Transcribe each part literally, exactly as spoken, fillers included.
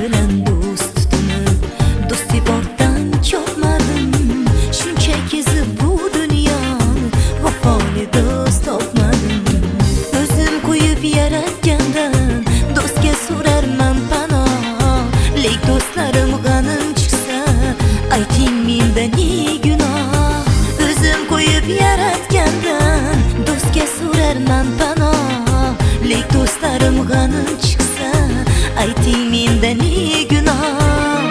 bilan do'st tutinib, do'st devordan chopmadim. Shunchaki bu dunyoni vafoli do'st topmadim. O'zim qo'yib yaratgandan do'stga so'rarman panoh. Lek do'stlarim g'anim chiqsa, ayting menda ne gunoh. O'zim qo'yib yaratgandan do'stga so'rarman panoh. Lek do'stlarim g'anim chiqsa, ayting menda ne gunoh.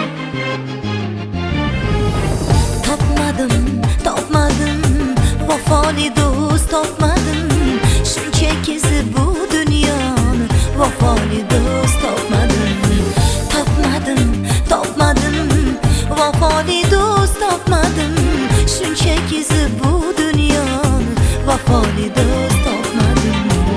Topmadim, topmadim, vafoli do'st topmadim. Shunchaki bu dunyoni vafoli do'st topmadim. Topmadim, topmadim, vafoli do'st topmadim. Shunchaki bu dunyoni vafoli do'st topmadim.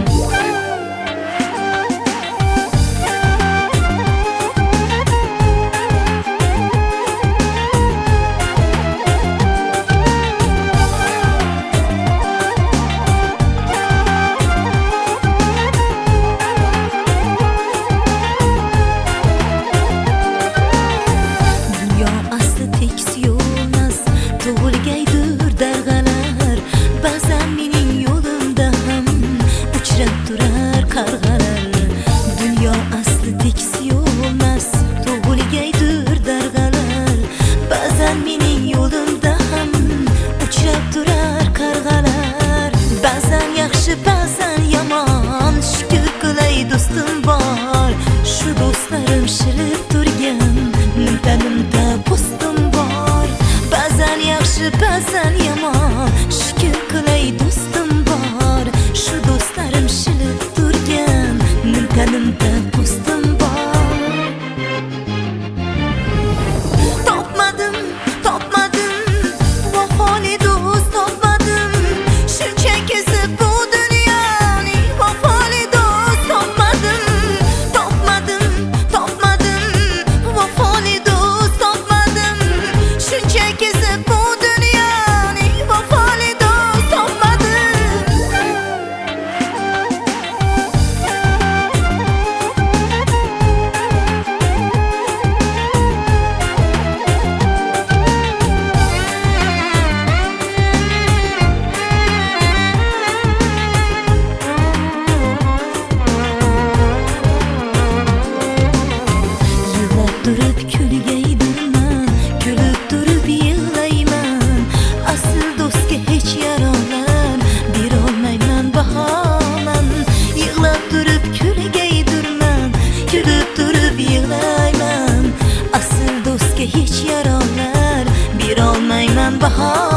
Dunyo asli tekis yo'lmas, tug'ilgaydir darg'alar. Ba'zan mening yo'limda ham uchrab turar qarg'alar. Ba'zan yaxshi, ba'zan yomon, shukr qilay do'stim bor. Shu do'stlarim shilib turgan, nimta-nimta postim bor. Ba'zan yaxshi, ba'zan yomon, shukr qilay do'stim bor. Shu do'stlarim shilib turgan, nimta-nimta postim bor. Topmadim, topmadim, vafoli do'st topmadim. Shunchaki bu dunyoni vafoli do'st topmadim. Topmadim, topmadim, vafoli do'st topmadim. Shunchaki bu dunyoni vafoli do'st topmadim. Durib kulgaydurman, kulib turib yig'layman. Asl do'stga hech yaroqlar berolmayman bahoman. Yig'lab turib kulgaydurman, kulib turib yig'layman. Asl do'stga hech yaroqlar berolmayman bahoman.